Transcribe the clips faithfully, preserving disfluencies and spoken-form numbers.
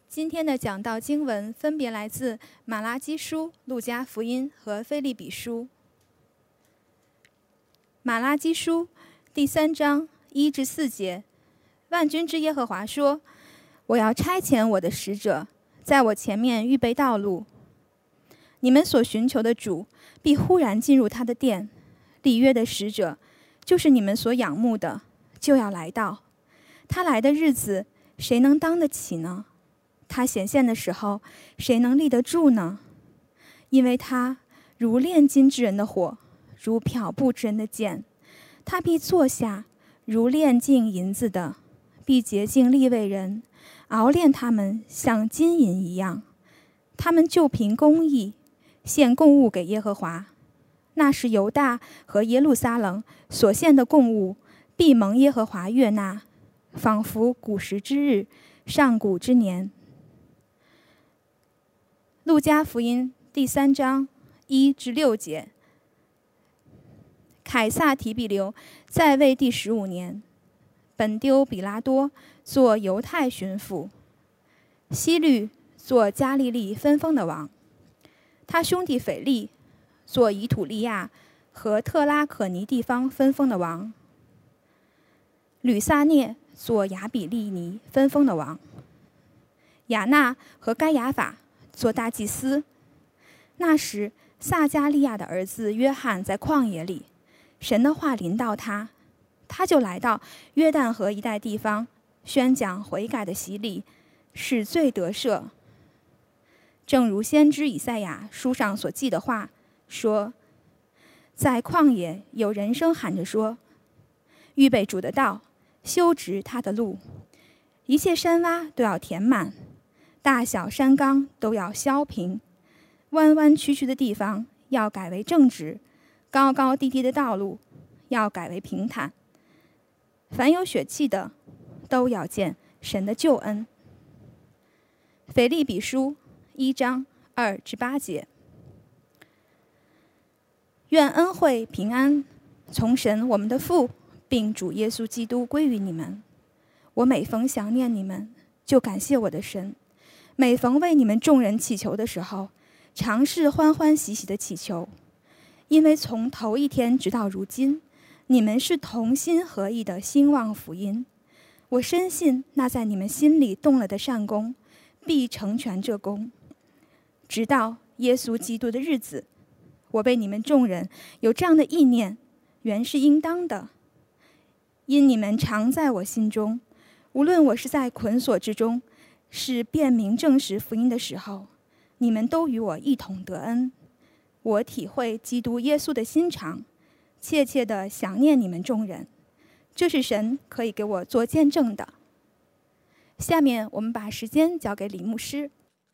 今天的讲道经文分别来自马拉基书、路加福音和腓立比书。马拉基书第三章一至四节，万军之耶和华说：“我要差遣我的使者，在我前面预备道路。你们所寻求的主，必忽然进入他的殿。立约的使者，就是你们所仰慕的，就要来到。他来的日子，谁能当得起呢？他显现的时候，谁能立得住呢？因为他如炼金之人的火，如漂布之人的剑。他必坐下，如炼净银子的，必洁净利未人，熬炼他们像金银一样。他们就凭公义献供物给耶和华。那时犹大和耶路撒冷所献的供物，必蒙耶和华悦纳，仿佛古时之日，上古之年。”路加福音第三章一至六节，凯撒提比留在位第十五年，本丢比拉多做犹太巡抚，希律做加利利分封的王，他兄弟腓力做以土利亚和特拉可尼地方分封的王，吕撒涅做亚比利尼分封的王，亚纳和该亚法做大祭司。那时撒加利亚的儿子约翰在旷野里，神的话临到他，他就来到约旦河一带地方，宣讲悔改的洗礼，使罪得赦。正如先知以赛亚书上所记的话说，在旷野有人声喊着说，预备主的道，修直他的路，一切山洼都要填满，大小山冈都要削平，弯弯曲曲的地方要改为正直，高高低低的道路要改为平坦。凡有血气的都要见神的救恩。腓立比书一章二至八节，愿恩惠平安从神我们的父并主耶稣基督归于你们。我每逢想念你们，就感谢我的神，每逢为你们众人祈求的时候，常是欢欢喜喜的祈求，因为从头一天直到如今，你们是同心合意的兴旺福音。我深信那在你们心里动了的善工，必成全这工，直到耶稣基督的日子。我被你们众人有这样的意念，原是应当的，因你们常在我心中，无论我是在捆锁之中，是辨明证实福音的时候，你们都与我一同得恩。我体会基督耶稣的心肠，切切地想念你们众人，这是神可以给我做见证的。下面我们把时间交给李牧师。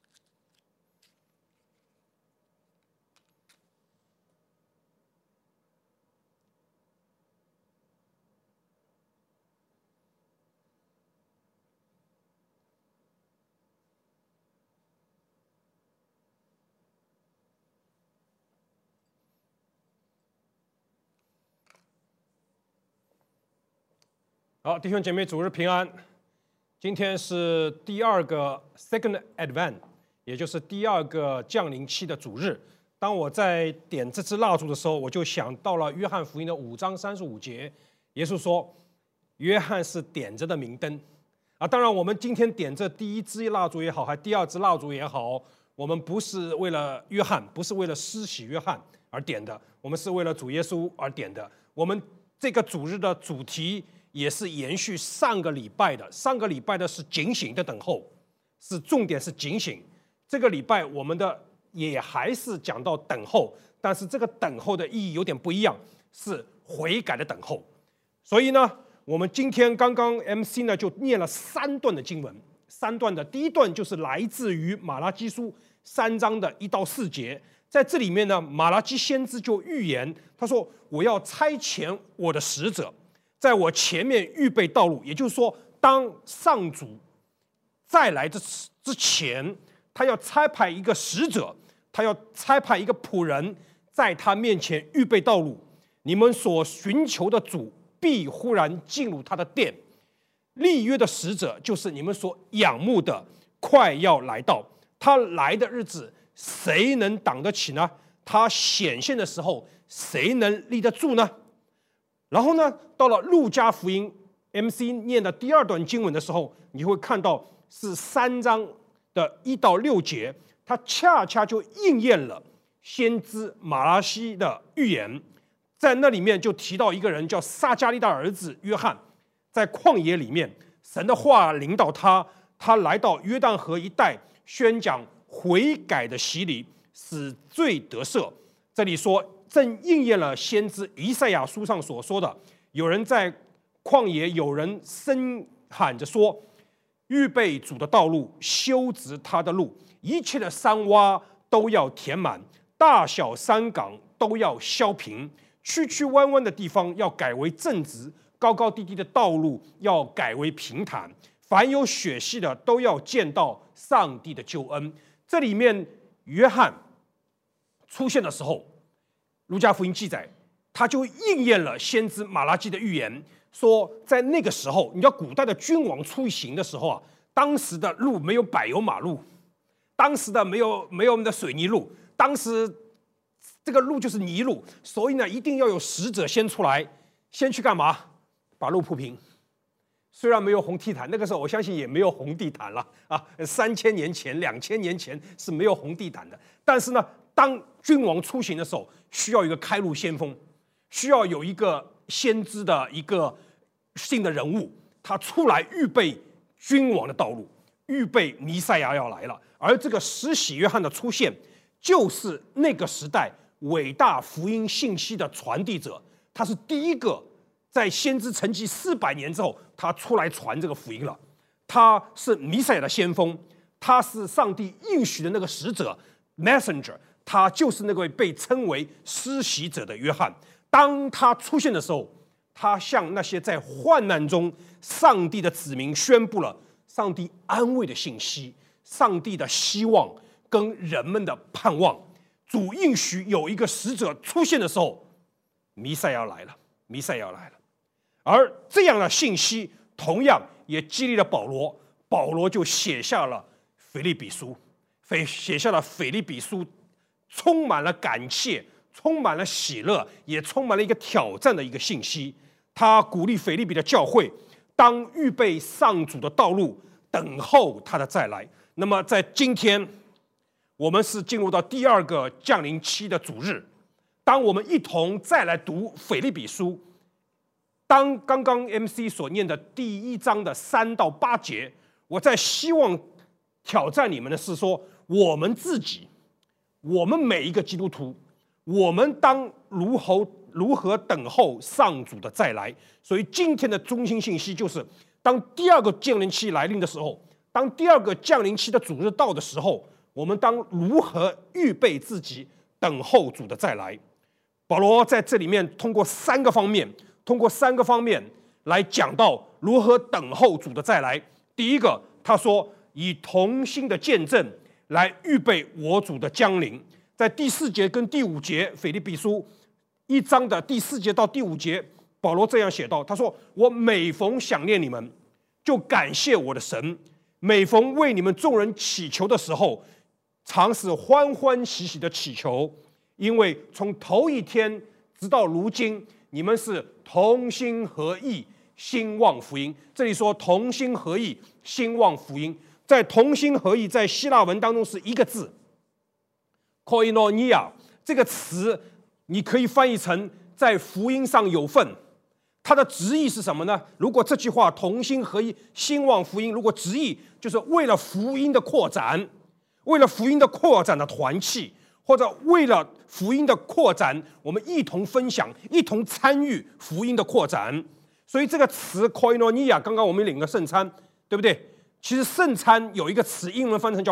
好，弟兄姐妹，主日平安。今天是第二个 Second Advent， 也就是第二个降临期的主日。当我在点这支蜡烛的时候，我就想到了约翰福音的五章三十五节，耶稣说：“约翰是点着的明灯。”啊，当然，我们今天点这第一支蜡烛也好，还第二支蜡烛也好，我们不是为了约翰，不是为了施洗约翰而点的，我们是为了主耶稣而点的。我们这个主日的主题也是延续上个礼拜的，上个礼拜的是警醒的等候，是重点是警醒。这个礼拜我们的也还是讲到等候，但是这个等候的意义有点不一样，是悔改的等候。所以呢，我们今天刚刚 M C 呢就念了三段的经文，三段的第一段就是来自于马拉基书三章的一到四节。在这里面呢，马拉基先知就预言，他说：“我要差遣我的使者，在我前面预备道路。”也就是说，当上主再来之之前，他要差派一个使者，他要差派一个仆人，在他面前预备道路。你们所寻求的主必忽然进入他的殿。立约的使者就是你们所仰慕的， 快要来到。他来的日子，谁能挡得起呢？他显现的时候，谁能立得住呢？然后呢，到了路加福音 M C 念的第二段经文的时候，你会看到是三章的一到六节，它恰恰就应验了先知马拉西的预言。在那里面就提到一个人叫撒加利的儿子约翰，在旷野里面，神的话领导他，他来到约旦河一带，宣讲悔改的洗礼，使罪得赦。这里说，正应验了先知以赛亚书上所说的：有人在旷野，有人声喊着说，预备主的道路，修直他的路，一切的山洼都要填满，大小山岗都要削平，曲曲弯弯的地方要改为正直，高高低低的道路要改为平坦，凡有血气的都要见到上帝的救恩。这里面约翰出现的时候，路加福音记载，他就应验了先知马拉基的预言，说在那个时候，你知道古代的君王出行的时候啊，当时的路没有柏油马路，当时的没有没有我们的水泥路，当时这个路就是泥路，所以呢，一定要有使者先出来，先去干嘛？把路铺平。虽然没有红地毯，那个时候我相信也没有红地毯了啊。三千年前、两千年前是没有红地毯的。但是呢，当君王出行的时候，需要一个开路先锋，需要有一个先知的一个性的人物，他出来预备君王的道路，预备弥赛亚要来了。而这个施洗约翰的出现，就是那个时代伟大福音信息的传递者，他是第一个。在先知沉寂四百年之后，他出来传这个福音了。他是弥赛亚的先锋，他是上帝应许的那个使者 messenger， 他就是那位被称为施洗者的约翰。当他出现的时候，他向那些在患难中上帝的子民宣布了上帝安慰的信息，上帝的希望跟人们的盼望。主应许有一个使者出现的时候，弥赛亚来了，弥赛亚来了。而这样的信息同样也激励了保罗，保罗就写下了腓立比书，写下了腓立比书，充满了感谢，充满了喜乐，也充满了一个挑战的一个信息。他鼓励腓立比的教会，当预备上主的道路，等候他的再来。那么在今天，我们是进入到第二个降临期的主日，当我们一同再来读腓立比书。当刚刚 M C 所念的第一章的三到八节，我在希望挑战你们的是说，我们自己，我们每一个基督徒，我们当如何如何等候上主的再来。所以今天的中心信息就是，当第二个降临期来临的时候，当第二个降临期的主日到的时候，我们当如何预备自己等候主的再来。保罗在这里面通过三个方面。通过三个方面来讲到如何等候主的再来。第一个，他说以同心的见证来预备我主的降临。在第四节跟第五节，腓立比书一章的第四节到第五节，保罗这样写道：他说，我每逢想念你们，就感谢我的神，每逢为你们众人祈求的时候，常是欢欢喜喜的祈求，因为从头一天直到如今，你们是同心合意，兴旺福音。这里说同心合意，兴旺福音。在同心合意，在希腊文当中是一个字 koinonia， 这个词你可以翻译成在福音上有份。它的直译是什么呢？如果这句话同心合意，兴旺福音，如果直译就是为了福音的扩展，为了福音的扩展的团契，或者为了福音的扩展，我们一同分享，一同参与福音的扩展。所以这个词 koinonia， 刚刚我们领了圣餐，对不对？其实圣餐有一个词，英文翻成叫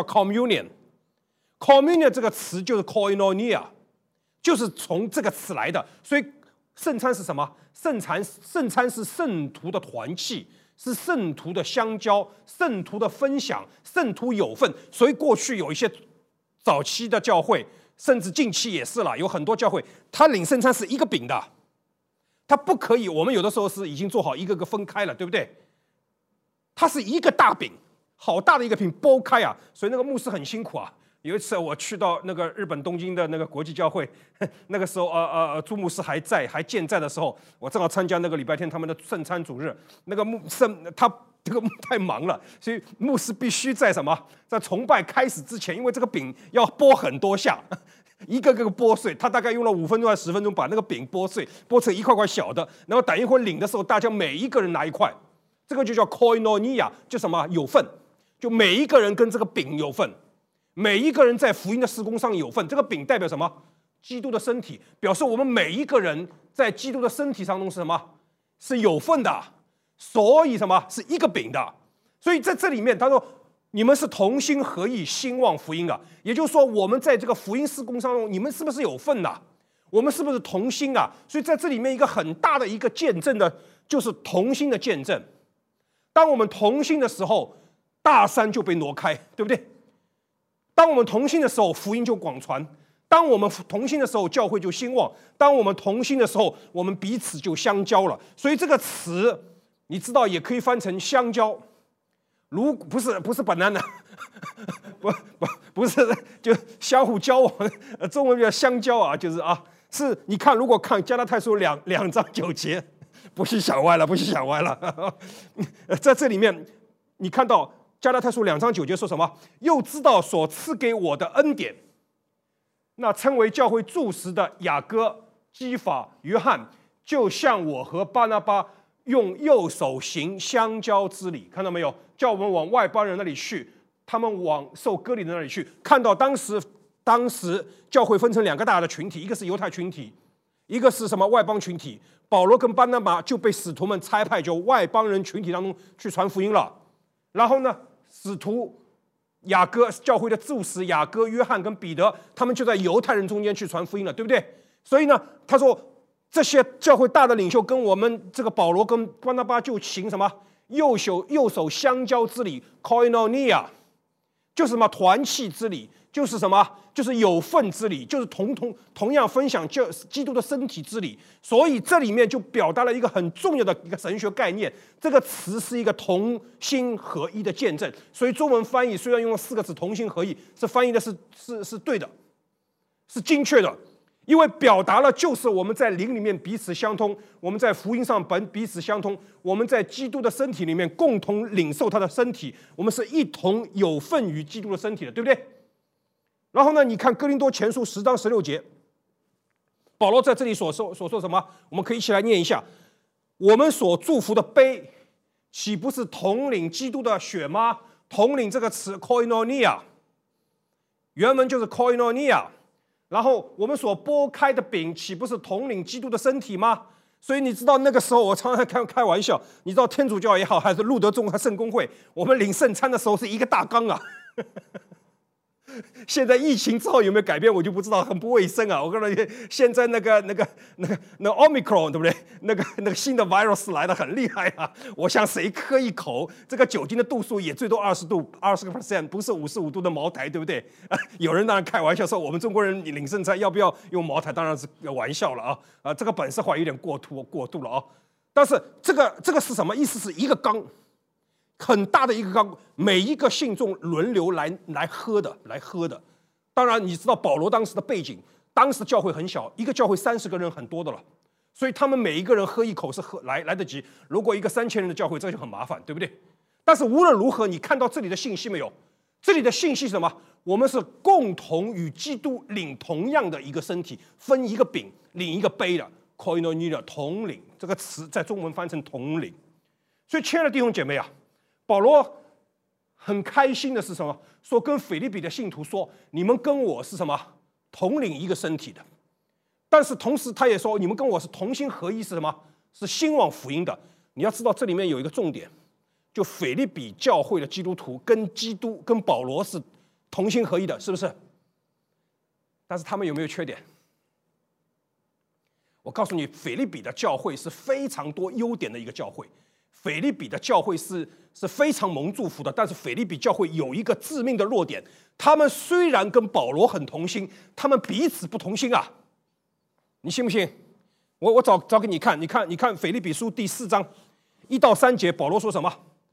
communion。communion 这个词就是 koinonia， 就是从这个词来的。所以圣餐是什么？圣餐圣餐是圣徒的团契，是圣徒的相交，圣徒的分享，圣徒有份。所以过去有一些早期的教会，甚至近期也是了，有很多教会，他领圣餐是一个饼的，他不可以。我们有的时候是已经做好一个个分开了，对不对？它是一个大饼， 好大的一个饼剥开啊！所以那个牧师很辛苦啊。有一次我去到那个日本东京的那个国际教会，那个时候呃呃朱牧师还在还健在的时候，我正好参加那个礼拜天他们的圣餐主日，那个牧圣他这个太忙了，所以牧师必须在什么在崇拜开始之前，因为这个饼要剥很多下，一个个剥碎，他大概用了五分钟还是十分钟把那个饼剥碎，剥成一块块小的，然后等一会儿领的时候，大家每一个人拿一块，这个就叫 koinonia， 就什么有份，就每一个人跟这个饼有份。每一个人在福音的事工上有份，这个饼代表什么？基督的身体，表示我们每一个人在基督的身体当中是什么？是有份的，所以什么是一个饼的？所以在这里面他说，你们是同心合意兴旺福音啊，也就是说，我们在这个福音事工当中，你们是不是有份的？我们是不是同心啊？所以在这里面一个很大的一个见证的，就是同心的见证。当我们同心的时候，大山就被挪开，对不对？当我们同心的时候，福音就广传；当我们同心的时候，教会就兴旺；当我们同心的时候，我们彼此就相交了。所以这个词，你知道也可以翻成相交，如不是不是 banana， 不不不是就相互交往，中文叫相交啊，就是啊，是你看，如果看加拉太书两两章九节，不是想歪了，不是想歪了，在这里面你看到。加拉太书两章九节说什么？又知道所赐给我的恩典，那称为教会柱石的雅各、基法、约翰，就像我和巴拿巴用右手行相交之礼，看到没有？叫我们往外邦人那里去，他们往受割礼的那里去。看到当时，当时教会分成两个大的群体，一个是犹太群体，一个是什么外邦群体。保罗跟巴拿巴就被使徒们差派，就外邦人群体当中去传福音了。然后呢？使徒雅各教会的柱石雅各、约翰跟彼得，他们就在犹太人中间去传福音了，对不对？所以呢，他说这些教会大的领袖跟我们这个保罗跟巴拿巴就行什么右手右手相交之礼 ，koinonia， 就是什么团契之礼，就是什么就是有份之礼，就是同同同样分享就基督的身体之礼。所以这里面就表达了一个很重要的一个神学概念，这个词是一个同心合一的见证。所以中文翻译虽然用了四个字同心合一，是翻译的是是是对的，是精确的，因为表达了就是我们在灵里面彼此相通，我们在福音上本彼此相通，我们在基督的身体里面共同领受他的身体，我们是一同有份于基督的身体的，对不对？然后呢，你看哥林多前书十章十六节，保罗在这里所说所说什么？我们可以一起来念一下：我们所祝福的杯，岂不是统领基督的血吗？统领这个词 koinonia， 原文就是 koinonia。然后我们所剥开的饼，岂不是统领基督的身体吗？所以你知道那个时候，我常常开开玩笑，你知道天主教也好，还是路德宗和圣公会，我们领圣餐的时候是一个大缸啊。现在疫情之后有没有改变，我就不知道，很不卫生啊！我告诉你，现在那个、那个、那个、那个 Omicron 对不对？那个、那个新的 virus 来的很厉害啊！我想谁喝一口，这个酒精的度数也最多二十度，二十个 percent， 不是五十五度的茅台，对不对？啊，有人当然开玩笑说，我们中国人领圣餐要不要用茅台？当然是玩笑了啊！啊，这个本色化有点过度过度了啊！但是这个这个是什么意思？是一个缸。很大的一个缸，每一个信众轮流来来喝的，来喝的。当然，你知道保罗当时的背景，当时教会很小，一个教会三十个人很多的了，所以他们每一个人喝一口是喝来来得及。如果一个三千人的教会，这就很麻烦，对不对？但是无论如何，你看到这里的信息没有？这里的信息是什么？我们是共同与基督领同样的一个身体，分一个饼，领一个杯的 koinonia 同领这个词在中文翻成同领。所以，亲爱的弟兄姐妹啊。保罗很开心的是什么？说跟腓立比的信徒说，你们跟我是什么同领一个身体的。但是同时他也说，你们跟我是同心合一，是什么？是兴旺福音的。你要知道这里面有一个重点，就腓立比教会的基督徒跟基督跟保罗是同心合一的，是不是？但是他们有没有缺点？我告诉你，腓立比的教会是非常多优点的一个教会。腓立比的教会是是非常蒙祝福的，但是腓立比教会有一个致命的弱点，他们虽然跟保罗很同心，他们彼此不同心啊！你信不信？我我找找给你看，你看你看腓立比书第四章一到三节，保罗说什么？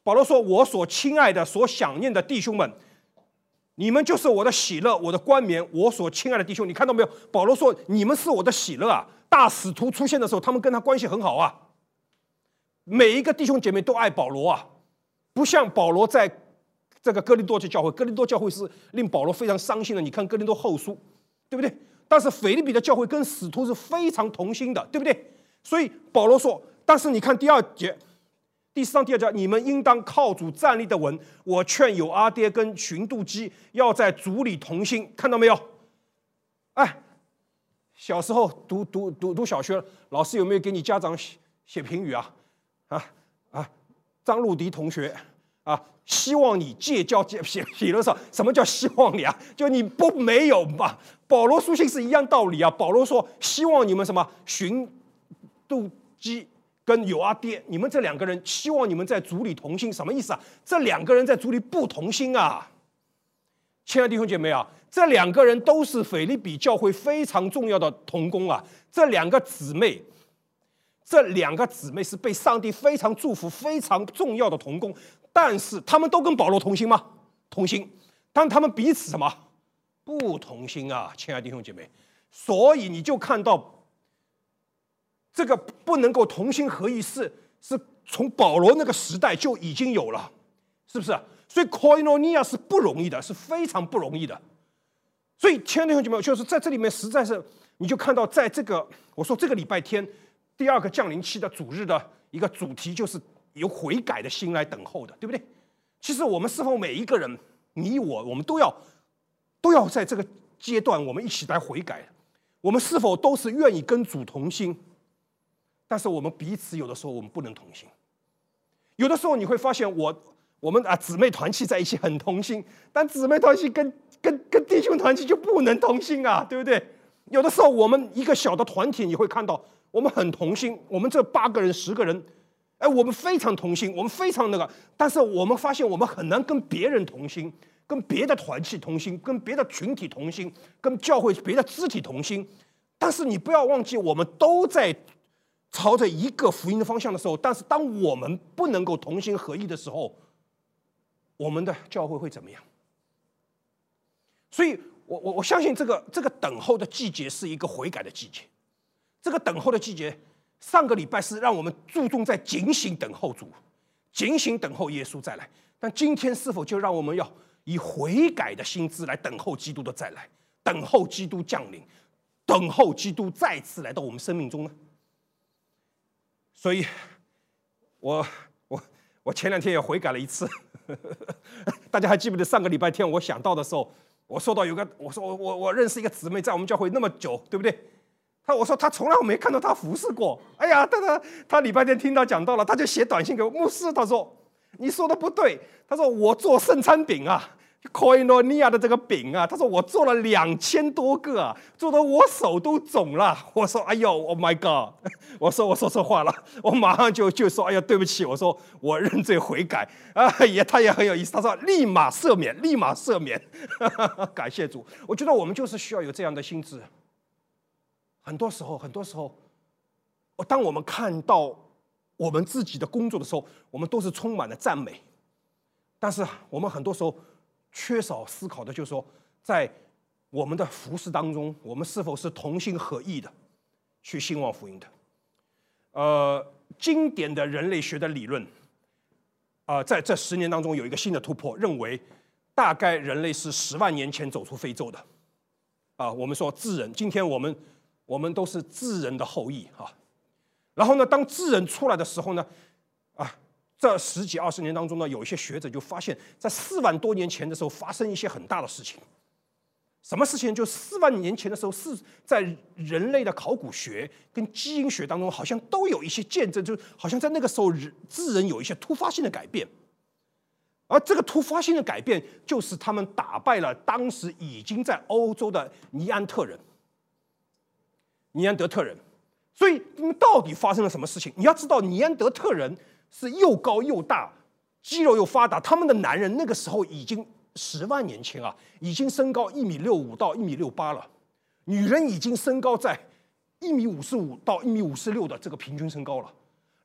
保罗说：“我所亲爱的、所想念的弟兄们，你们就是我的喜乐，我的冠冕，我所亲爱的弟兄。”你看到没有？保罗说：“你们是我的喜乐啊！”大使徒出现的时候，他们跟他关系很好啊。每一个弟兄姐妹都爱保罗啊，不像保罗在这个哥林多教会，哥林多教会是令保罗非常伤心的。你看哥林多后书，对不对？但是腓立比的教会跟使徒是非常同心的，对不对？所以保罗说，但是你看第二节。第四章第二节，你们应当靠主站立的稳。我劝有阿爹跟寻度基要在主里同心，看到没有？哎，小时候读读读读小学，老师有没有给你家长写写评语啊？啊啊，张路迪同学啊，希望你戒教写写的时候，什么叫希望你啊？就你不没有嘛？保罗书信是一样道理啊。保罗说，希望你们什么寻度基。跟有阿爹，你们这两个人希望你们在主里同心，什么意思啊？这两个人在主里不同心啊！亲爱的弟兄姐妹啊，这两个人都是腓立比教会非常重要的同工啊。这两个姊妹，这两个姊妹是被上帝非常祝福、非常重要的同工，但是他们都跟保罗同心吗？同心，但他们彼此什么不同心啊？亲爱的弟兄姐妹，所以你就看到。这个不能够同心合意是是从保罗那个时代就已经有了，是不是？所以 koinonia 是不容易的，是非常不容易的。所以亲爱的弟兄姐妹，就是在这里面实在是你就看到，在这个我说这个礼拜天第二个降临期的主日的一个主题，就是有悔改的心来等候的，对不对？其实我们是否每一个人，你我，我们都要都要在这个阶段，我们一起来悔改。我们是否都是愿意跟主同心？但是我们彼此有的时候我们不能同心，有的时候你会发现我我们啊姊妹团契在一起很同心，但姊妹团契跟跟跟弟兄团契就不能同心啊，对不对？有的时候我们一个小的团体，你会看到我们很同心，我们这八个人十个人，哎，我们非常同心，我们非常那个，但是我们发现我们很难跟别人同心，跟别的团契同心，跟别的群体同心，跟教会别的肢体同心。但是你不要忘记，我们都在朝着一个福音的方向的时候，但是当我们不能够同心合意的时候，我们的教会会怎么样？所以我我我相信这个这个等候的季节是一个悔改的季节。这个等候的季节，上个礼拜是让我们注重在警醒等候主，警醒等候耶稣再来。但今天是否就让我们要以悔改的心志来等候基督的再来，等候基督降临，等候基督再次来到我们生命中呢？所以我我我前两天也悔改了一次，大家还记不记得上个礼拜天我想到的时候，我说到有个我说我我我认识一个姊妹在我们教会那么久，对不对？他我说他从来没看到他服侍过，哎呀，他他他礼拜天听到讲到了，他就写短信给我牧师，他说你说的不对，他说我做圣餐饼啊。koinonia 的这个饼啊，他说我做了两千多个啊，做得我手都肿了。我说哎呦 ，Oh my God！ 我说我说错话了，我马上就就说哎呀对不起，我说我认罪悔改啊，也他也很有意思，他说立马赦免，立马赦免，感谢主。我觉得我们就是需要有这样的心智。很多时候，很多时候，当我们看到我们自己的工作的时候，我们都是充满了赞美，但是我们很多时候缺少思考的就是说，在我们的服事当中，我们是否是同心合意的去兴旺福音的？呃，经典的人类学的理论，啊、呃，在这十年当中有一个新的突破，认为大概人类是十万年前走出非洲的。啊、呃，我们说智人，今天我们我们都是智人的后裔啊。然后呢，当智人出来的时候呢，啊。这十几二十年当中呢，有一些学者就发现，在四万多年前的时候发生一些很大的事情。什么事情？就四万年前的时候，是在人类的考古学跟基因学当中，好像都有一些见证，就好像在那个时候，智人有一些突发性的改变。而这个突发性的改变，就是他们打败了当时已经在欧洲的尼安特人、尼安德特人。所以，到底发生了什么事情？你要知道，尼安德特人是又高又大，肌肉又发达，他们的男人那个时候已经十万年前啊，已经身高一米六五到一米六八了，女人已经身高在一米五十五到一米五十六的这个平均身高了。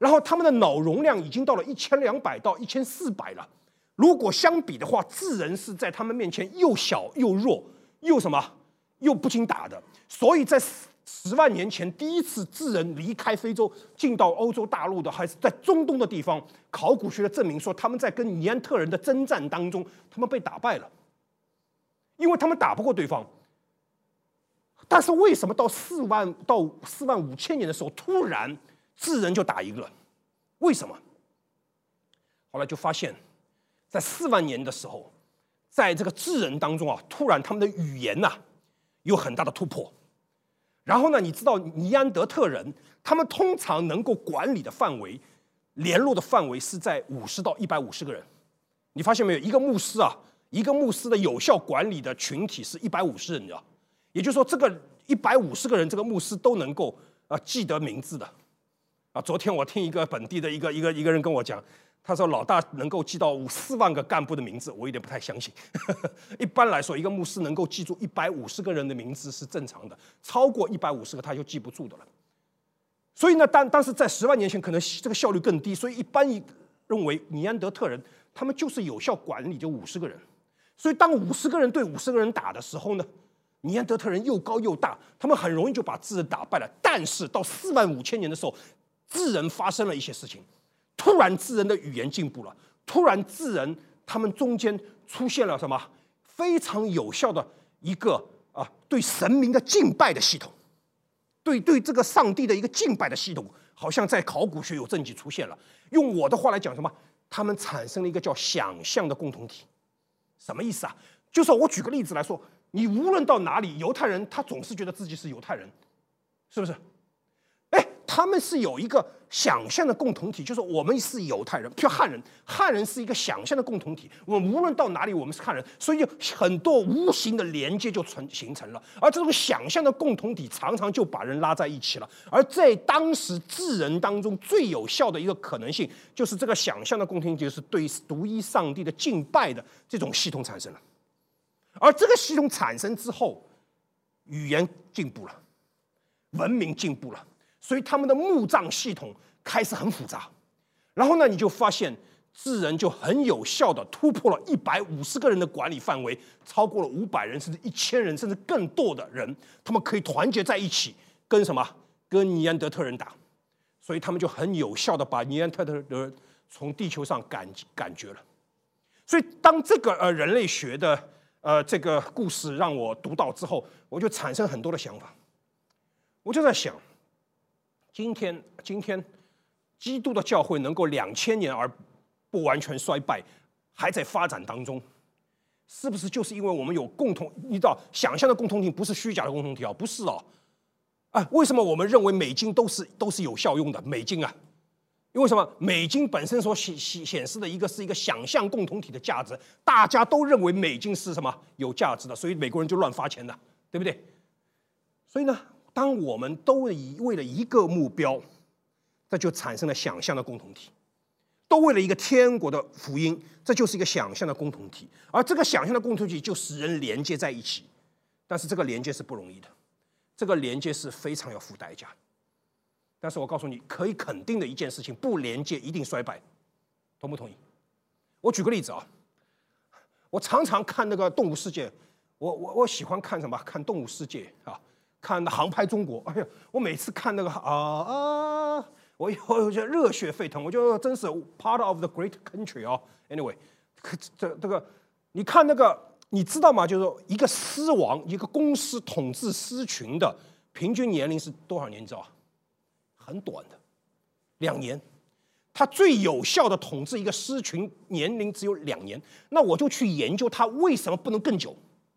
然后他们的脑容量已经到了一千两百到一千四百了。如果相比的话，智人是在他们面前又小又弱又什么又不经打的。所以在十万年前第一次智人离开非洲进到欧洲大陆的，还是在中东的地方，考古学的证明说他们在跟尼安特人的征战当中，他们被打败了，因为他们打不过对方。但是为什么到四万到四万五千年的时候，突然智人就打赢了？为什么？后来就发现，在四万年的时候，在这个智人当中啊，突然他们的语言呐、啊、有很大的突破。然后呢，你知道尼安德特人他们通常能够管理的范围、联络的范围是在五十到一百五十个人。你发现没有？一个牧师啊，一个牧师的有效管理的群体是一百五十人的。也就是说，这个一百五十个人，这个牧师都能够啊记得名字的，啊，昨天我听一个本地的一个一个一个人跟我讲，他说老大能够记到五四万个干部的名字，我有点不太相信。一般来说，一个牧师能够记住一百五十个人的名字是正常的，超过一百五十个他就记不住的了。所以呢，但但是在十万年前，可能这个效率更低，所以一般认为尼安德特人他们就是有效管理就五十个人。所以当五十个人对五十个人打的时候呢，尼安德特人又高又大，他们很容易就把智人打败了。但是到四万五千年的时候，智人发生了一些事情，突然智人的语言进步了，突然智人他们中间出现了什么非常有效的一个啊对神明的敬拜的系统，对对这个上帝的一个敬拜的系统，好像在考古学有证据出现了。用我的话来讲，什么？他们产生了一个叫想象的共同体。什么意思啊？就是我举个例子来说。你无论到哪里，犹太人他总是觉得自己是犹太人，是不是？哎，他们是有一个想象的共同体，就是我们是犹太人，譬如汉人，汉人是一个想象的共同体。我们无论到哪里，我们是汉人，所以就很多无形的连接就成形成了。而这种想象的共同体常常就把人拉在一起了。而在当时智人当中最有效的一个可能性，就是这个想象的共同体就是对独一上帝的敬拜的这种系统产生了。而这个系统产生之后，语言进步了，文明进步了，所以他们的墓葬系统开始很复杂。然后呢，你就发现智人就很有效的突破了一百五十个人的管理范围，超过了五百人，甚至一千人，甚至更多的人，他们可以团结在一起，跟什么？跟尼安德特人打。所以他们就很有效的把尼安德特人从地球上赶赶绝了。所以当这个呃人类学的呃，这个故事让我读到之后，我就产生很多的想法。我就在想，今天今天基督的教会能够两千年而不完全衰败，还在发展当中，是不是就是因为我们有共同？你知道，想象的共同体不是虚假的共同体啊，不是哦。啊，为什么我们认为美金都是都是有效用的？美金啊。因为什么？美金本身所显显示的一个是一个想象共同体的价值，大家都认为美金是什么有价值的，所以美国人就乱发钱的，对不对？所以呢，当我们都以为了一个目标，这就产生了想象的共同体，都为了一个天国的福音，这就是一个想象的共同体，而这个想象的共同体就使人连接在一起，但是这个连接是不容易的，这个连接是非常要付代价。但是我告诉你，可以肯定的一件事情，不连接一定衰败，同不同意？我举个例子啊，我常常看那个《动物世界》，我我我喜欢看什么？看《动物世界》啊，看《航拍中国》。哎呀，我每次看那个啊啊，我我就热血沸腾，我就真是 part of the great country 啊。Anyway， 这这个你看那个，你知道吗？就是说一个狮王，一个公狮统治狮群的平均年龄是多少年？你知道？很短的，两年。他最有效的统治一个狮群年龄只有两年，那我就去研究他为什么不能更久。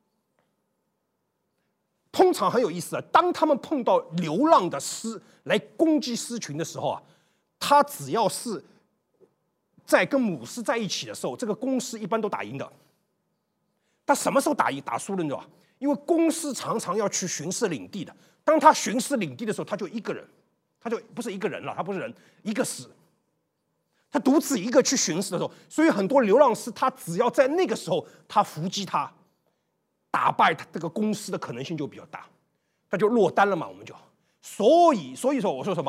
通常很有意思啊，当他们碰到流浪的狮来攻击狮群的时候啊，他只要是在跟母狮在一起的时候，这个公狮一般都打赢的。他什么时候打赢打输了，你知道吧？因为公狮常常要去巡视领地的，当他巡视领地的时候，他就一个人。他就不是一个人了，他不是人，一个狮，他独自一个去巡视的时候，所以很多流浪狮，他只要在那个时候，他伏击他，打败他这个公狮的可能性就比较大，他就落单了嘛，我们就，所以所以说我说什么，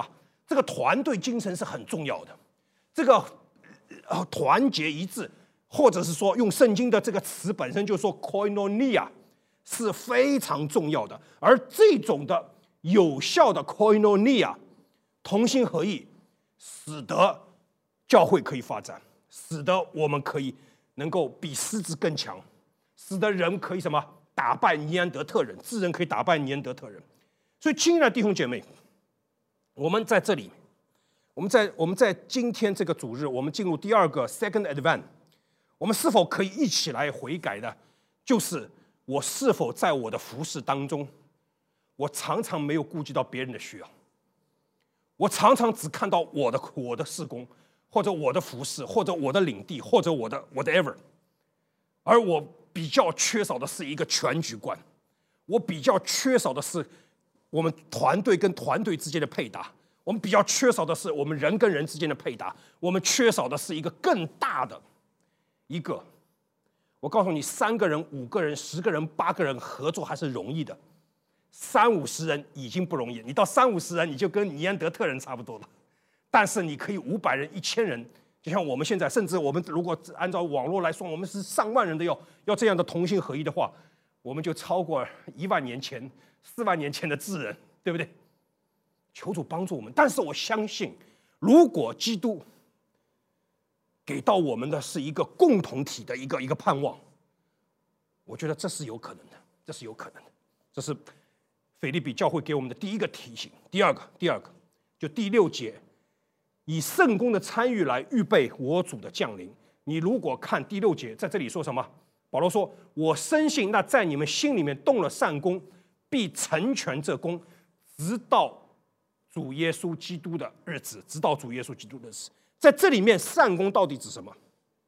这个团队精神是很重要的，这个呃团结一致，或者是说用圣经的这个词本身就说 koinonia 是非常重要的。而这种的有效的 koinonia 同心合意，使得教会可以发展，使得我们可以能够比狮子更强，使得人可以什么打败尼安德特人，智人可以打败尼安德特人。所以亲爱的弟兄姐妹，我们在这里，我们在我们在今天这个主日，我们进入第二个 Second Advent， 我们是否可以一起来悔改呢？就是我是否在我的服事当中，我常常没有顾及到别人的需要，我常常只看到我的我的事工，或者我的服事，或者我的领地，或者我的 whatever， 而我比较缺少的是一个全局观，我比较缺少的是我们团队跟团队之间的配搭，我们比较缺少的是我们人跟人之间的配搭，我们缺少的是一个更大的一个。我告诉你，三个人、五个人、十个人、八个人合作还是容易的，三五十人已经不容易。你到三五十人，你就跟尼安德特人差不多了。但是你可以五百人、一千人，就像我们现在，甚至我们如果按照网络来说，我们是上万人的要要这样的同心合一的话，我们就超过一万年前、四万年前的智人，对不对？求主帮助我们。但是我相信，如果基督给到我们的是一个共同体的一个一个盼望，我觉得这是有可能的，这是有可能的。这是腓立比教会给我们的第一个提醒。第二个，第二个就第六节，以圣工的参与来预备我主的降临。你如果看第六节，在这里说什么？保罗说：“我深信那在你们心里面动了善工，必成全这工，直到主耶稣基督的日子，直到主耶稣基督的日子。”在这里面，善工到底指什么？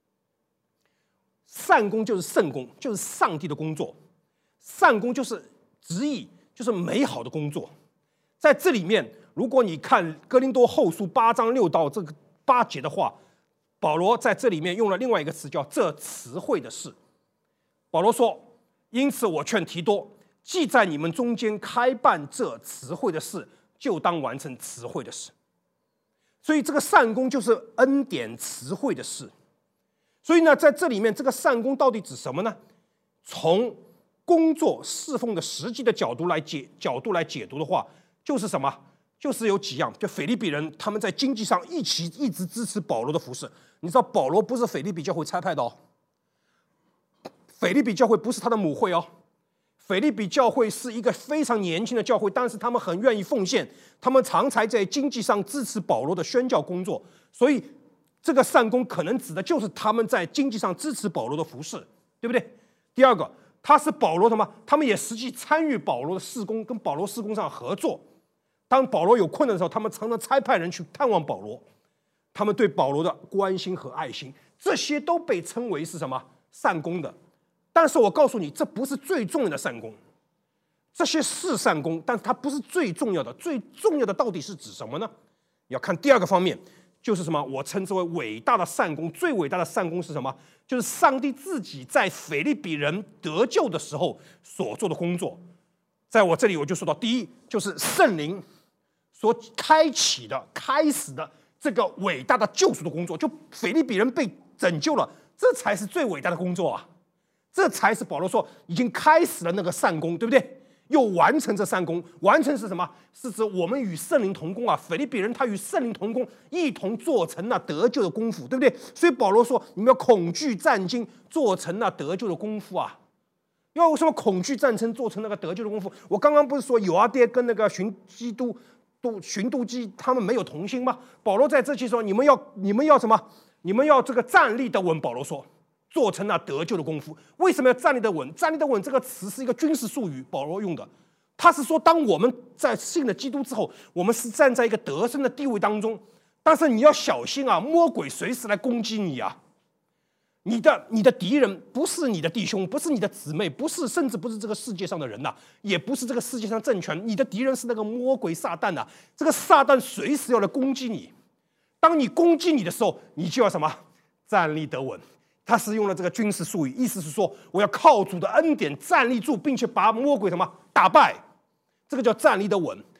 善工就是圣工，就是上帝的工作。善工就是直译，就是美好的工作。在这里面，如果你看哥林多后书八章六到这个八节的话，保罗在这里面用了另外一个词，叫这词汇的事。保罗说：“因此我劝提多，既在你们中间开办这词汇的事，就当完成词汇的事。”所以这个善工就是恩典词汇的事。所以呢，在这里面，这个善工到底指什么呢？从工作侍奉的实际的角度来解角度来解读的话，就是什么？就是有几样。就腓立比人他们在经济上一起一直支持保罗的服事。你知道保罗不是腓立比教会差派的哦，腓立比教会不是他的母会哦。腓立比教会是一个非常年轻的教会，但是他们很愿意奉献，他们常常在经济上支持保罗的宣教工作，所以这个善工可能指的就是他们在经济上支持保罗的服事，对不对？第二个，他是保罗什么？他们也实际参与保罗的事工，跟保罗事工上合作。当保罗有困难的时候，他们常常差派人去探望保罗，他们对保罗的关心和爱心，这些都被称为是什么？善工的。但是我告诉你，这不是最重要的善工，这些是善工，但是它不是最重要的。最重要的到底是指什么呢？要看第二个方面，就是什么？我称之为伟大的善工。最伟大的善工是什么？就是上帝自己在腓立比人得救的时候所做的工作。在我这里，我就说到，第一，就是圣灵所开启的、开始的这个伟大的救赎的工作，就腓立比人被拯救了，这才是最伟大的工作啊！这才是保罗说已经开始了那个善工，对不对？又完成这善工，完成是什么？是指我们与圣灵同工啊！腓立比人他与圣灵同工，一同做成那得救的功夫，对不对？所以保罗说，你们要恐惧战惊，做成那得救的功夫啊！要什么恐惧战争做成那个得救的功夫？我刚刚不是说友阿爹跟那个寻基督、都寻都基他们没有同心吗？保罗在这期说，你们要你们要什么？你们要这个站立得稳。保罗说，做成那得救的功夫。为什么要站立得稳？站立得稳这个词是一个军事术语，保罗用的。他是说，当我们在信了基督之后，我们是站在一个得胜的地位当中，但是你要小心啊，魔鬼随时来攻击你啊！你的你的敌人不是你的弟兄，不是你的姊妹，不是甚至不是这个世界上的人呐、啊，也不是这个世界上政权，你的敌人是那个魔鬼撒旦呐、啊！这个撒旦随时要来攻击你，当你攻击你的时候，你就要什么？站立得稳。他是用了这个军事术语，意思是说，我要靠主的恩典站立住，并且把魔鬼什么打败，这个叫站立得稳。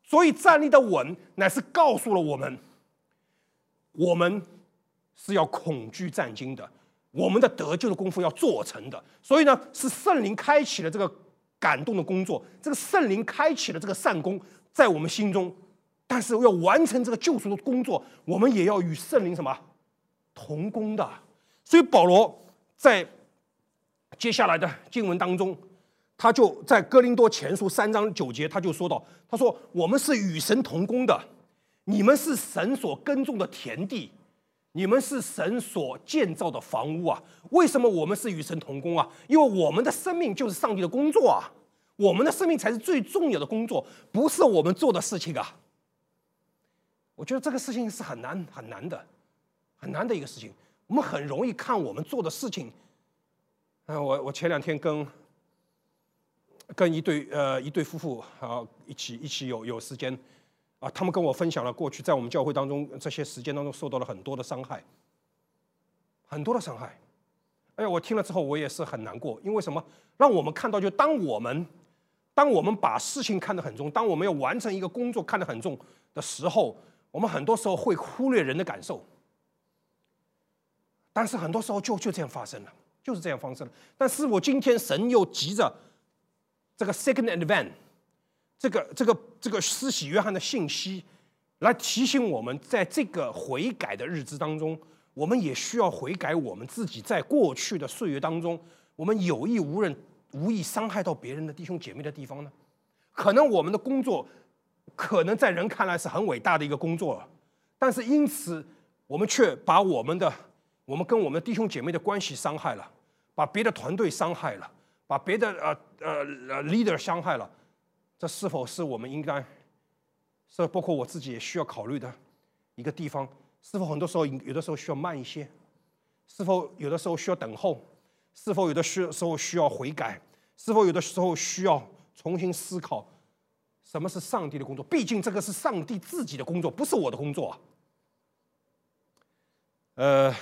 所以站立的稳，乃是告诉了我们，我们是要恐惧战惊的，我们的得救的功夫要做成的。所以呢，是圣灵开启了这个感动的工作，这个圣灵开启了这个善功在我们心中。但是要完成这个救赎的工作，我们也要与圣灵什么同工的。所以保罗在接下来的经文当中，他就在哥林多前书三章九节，他就说到，他说我们是与神同工的，你们是神所耕种的田地，你们是神所建造的房屋啊。为什么我们是与神同工啊？因为我们的生命就是上帝的工作啊，我们的生命才是最重要的工作，不是我们做的事情啊。我觉得这个事情是很难很难的，很难的一个事情。我们很容易看我们做的事情。呃、我我前两天跟跟一对呃一对夫妇啊一起一起有有时间啊，他们跟我分享了过去在我们教会当中这些时间当中受到了很多的伤害，很多的伤害。哎，我听了之后我也是很难过，因为什么？让我们看到，就当我们当我们把事情看得很重，当我们要完成一个工作看得很重的时候，我们很多时候会忽略人的感受，但是很多时候就就这样发生了，就是这样发生了。但是我今天神又急着这个 second advent， 这个这个这个施洗约翰的信息，来提醒我们，在这个悔改的日子当中，我们也需要悔改我们自己在过去的岁月当中，我们有意无人无意伤害到别人的弟兄姐妹的地方呢？可能我们的工作，可能在人看来是很伟大的一个工作了，但是因此我们却把我们的我们跟我们弟兄姐妹的关系伤害了，把别的团队伤害了，把别的呃呃 leader 伤害了。这是否是我们应该，是包括我自己也需要考虑的一个地方？是否很多时候有的时候需要慢一些？是否有的时候需要等候？是否有的时候需要悔改？是否有的时候需要重新思考什么是上帝的工作？毕竟这个是上帝自己的工作，不是我的工作啊。呃，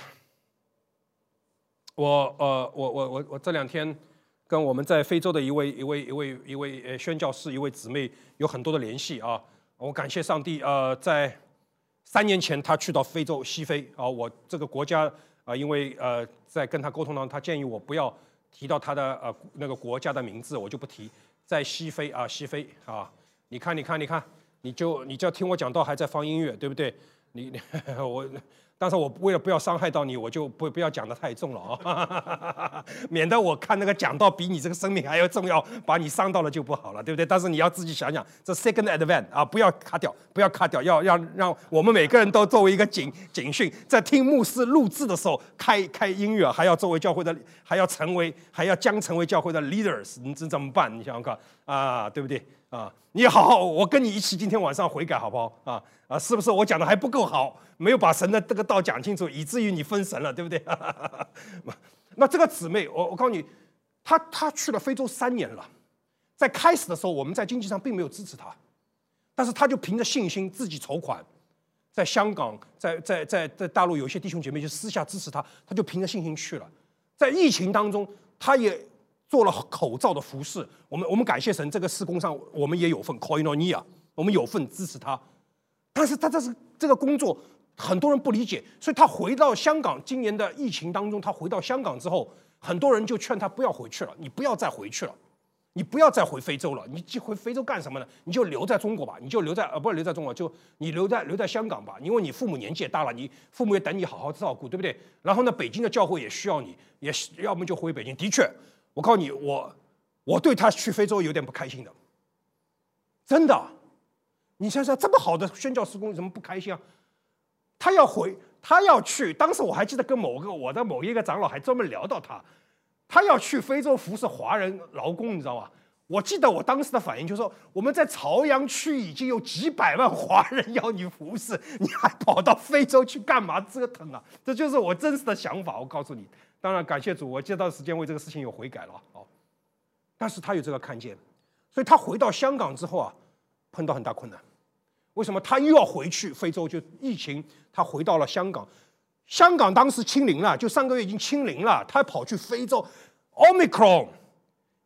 我呃我我我我这两天跟我们在非洲的一位一位一位一位呃宣教士一位姊妹有很多的联系啊。我感谢上帝，呃，在三年前他去到非洲西非啊，我这个国家啊、呃，因为呃在跟他沟通当中，他建议我不要提到他的呃那个国家的名字，我就不提。在西非啊，西非啊，你看，你看，你看，你就你就要听我讲到还在放音乐，对不对？你我，但是我为了不要伤害到你，我就不不要讲得太重了啊，免得我看那个讲道比你这个生命还要重要，把你伤到了就不好了，对不对？但是你要自己想想，这 second advent 啊，不要卡掉，不要卡掉，要要让我们每个人都作为一个警警讯，在听牧师录制的时候开开音乐，还要作为教会的，还要成为，还要将成为教会的 leaders， 你这怎么办？你想想看啊，对不对？啊，你好好，我跟你一起今天晚上悔改好不好？啊啊，是不是我讲的还不够好？没有把神的这个道讲清楚，以至于你分神了，对不对？那这个姊妹，我我告诉你，她她去了非洲三年了，在开始的时候，我们在经济上并没有支持她，但是她就凭着信心自己筹款，在香港，在在在在大陆有一些弟兄姐妹就私下支持她，她就凭着信心去了。在疫情当中，她也做了口罩的服饰，我们我们感谢神，这个事工上我们也有份 koinonia， 我们有份支持他。但是他这是这个工作，很多人不理解，所以他回到香港，今年的疫情当中，他回到香港之后，很多人就劝他不要回去了，你不要再回去了，你不要再回非洲了，你回非洲干什么呢？你就留在中国吧，你就留在呃不是留在中国，就你留在留在香港吧，因为你父母年纪也大了，你父母也等你好好照顾，对不对？然后呢，北京的教会也需要你，也要么就回北京。的确。我告诉你，我我对他去非洲有点不开心的，真的。你想想，这么好的宣教事工，怎么不开心啊？他要回，他要去。当时我还记得跟某个我的某一个长老还专门聊到他，他要去非洲服侍华人劳工，你知道吗？我记得我当时的反应就是说，我们在朝阳区已经有几百万华人要你服侍，你还跑到非洲去干嘛折腾啊？这就是我真实的想法。我告诉你。当然，感谢主，我接到时间为这个事情有悔改了。哦，但是他有这个看见，所以他回到香港之后啊，碰到很大困难。为什么？他又要回去非洲，就疫情，他回到了香港。香港当时清零了，就上个月已经清零了，他跑去非洲 ，Omicron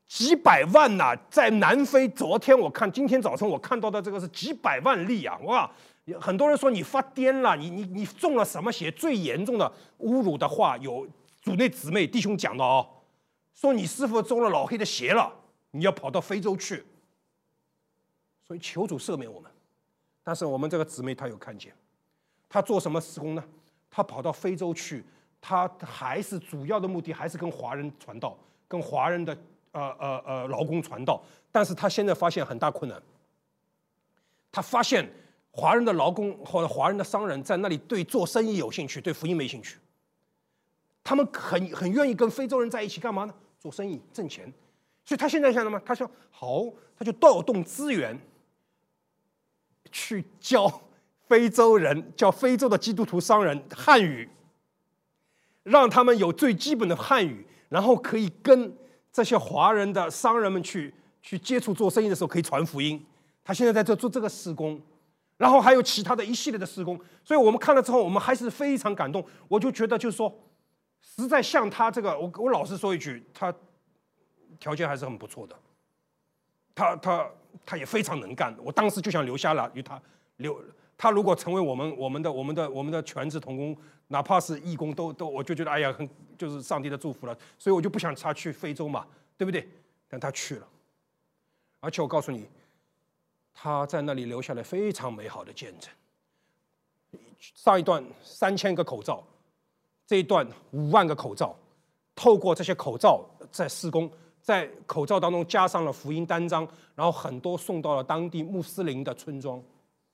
几百万呐、啊！在南非，昨天我看，今天早晨我看到的这个是几百万例啊！哇，很多人说你发癫了，你你你中了什么邪？最严重的侮辱的话，有主内姊妹弟兄讲的哦，说你师父中了老黑的邪了，你要跑到非洲去。所以求主赦免我们。但是我们这个姊妹她有看见，她做什么事工呢？她跑到非洲去，她还是主要的目的还是跟华人传道，跟华人的。呃呃呃，劳工传道，但是他现在发现很大困难。他发现华人的劳工或者华人的商人在那里对做生意有兴趣，对福音没兴趣。他们很很愿意跟非洲人在一起干嘛呢？做生意挣钱。所以他现在想什么？他说好，他就调动资源去教非洲人，教非洲的基督徒商人汉语，让他们有最基本的汉语，然后可以跟这些华人的商人们去去接触做生意的时候可以传福音。他现在在这做这个事工，然后还有其他的一系列的事工。所以我们看了之后，我们还是非常感动。我就觉得就是说，实在像他这个，我我老实说一句，他条件还是很不错的。他他他也非常能干。我当时就想留下来，与他留。他如果成为我们我们的我们的我们的全职同工，哪怕是义工，都都我就觉得哎呀，很就是上帝的祝福了。所以我就不想他去非洲嘛，对不对？但他去了，而且我告诉你，他在那里留下了非常美好的见证。上一段三千个口罩，这一段五万个口罩，透过这些口罩在施工，在口罩当中加上了福音单张，然后很多送到了当地穆斯林的村庄。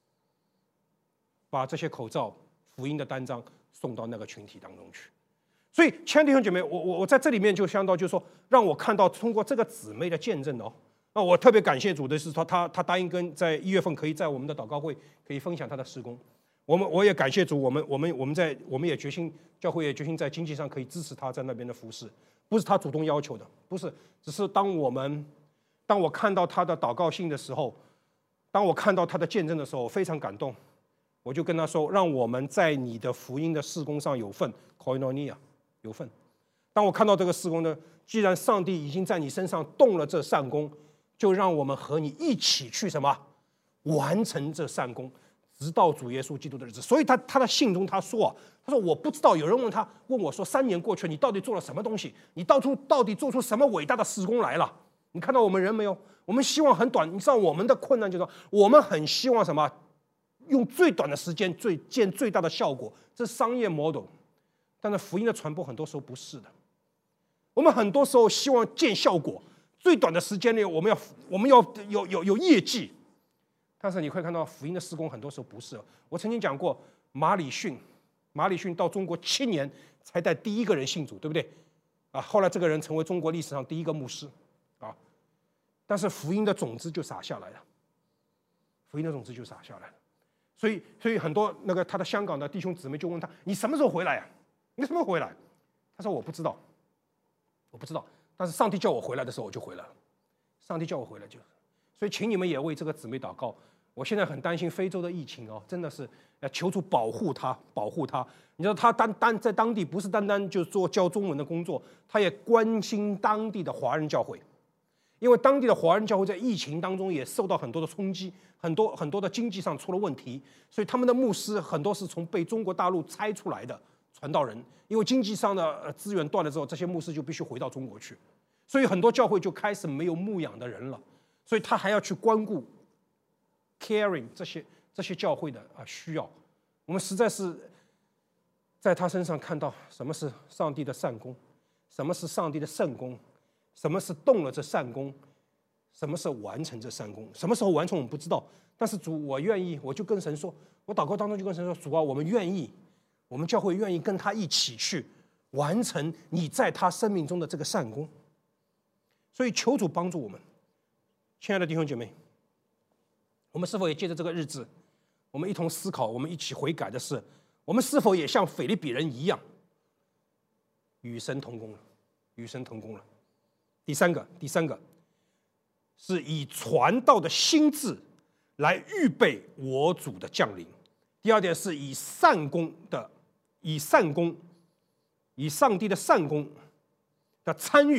把这些口罩、福音的单张送到那个群体当中去。所以，亲爱的弟兄姐妹，我我我在这里面就相当就是说，让我看到通过这个姊妹的见证哦，那我特别感谢主的是说，他他答应跟在一月份可以在我们的祷告会可以分享他的事工。我们我也感谢主，我们我们我们在我们也决心，教会也决心在经济上可以支持他在那边的服事，不是他主动要求的，不是，只是当我们当我看到他的祷告信的时候，当我看到他的见证的时候，我非常感动。我就跟他说，让我们在你的福音的事工上有份 ，koinonia 有份。当我看到这个事工呢，既然上帝已经在你身上动了这善工，就让我们和你一起去什么完成这善工，直到主耶稣基督的日子。所以他他的信中他说啊，他说我不知道，有人问他问我说，三年过去，你到底做了什么东西？你到处到底做出什么伟大的事工来了？你看到我们人没有？我们希望很短，你知道我们的困难就是说，我们很希望什么？用最短的时间最见最大的效果，这是商业 model。但是福音的传播很多时候不是的。我们很多时候希望见效果，最短的时间内我们要我们要有有有业绩。但是你会看到福音的事工很多时候不是。我曾经讲过，马礼逊，马礼逊到中国七年才带第一个人信主，对不对？啊，后来这个人成为中国历史上第一个牧师，啊，但是福音的种子就撒下来了，福音的种子就撒下来了。所以，所以很多那个他的香港的弟兄姊妹就问他：“你什么时候回来呀、啊？你什么时候回来？”他说：“我不知道，我不知道。但是上帝叫我回来的时候，我就回来了。上帝叫我回来就……所以，请你们也为这个姊妹祷告。我现在很担心非洲的疫情哦，真的是要求主保护他，保护他。你知道，他单单在当地不是单单就做教中文的工作，他也关心当地的华人教会。”因为当地的华人教会在疫情当中也受到很多的冲击，很多很多的经济上出了问题，所以他们的牧师很多是从被中国大陆拆出来的传道人。因为经济上的资源断了之后，这些牧师就必须回到中国去，所以很多教会就开始没有牧养的人了，所以他还要去关顾 caring 这些这些教会的啊需要。我们实在是在他身上看到什么是上帝的善功，什么是上帝的圣功。什么是动了这善功？什么是完成这善功？什么时候完成我们不知道。但是主，我愿意，我就跟神说，我祷告当中就跟神说，主啊，我们愿意，我们教会愿意跟他一起去完成你在他生命中的这个善功。所以求主帮助我们，亲爱的弟兄姐妹，我们是否也借着这个日子，我们一同思考，我们一起悔改的是，我们是否也像腓立比人一样，与神同工了，与神同工了。第三个，第三个是以传道的心志来预备我主的降临。第二点是以善功的，以善功，以上帝的善功的参与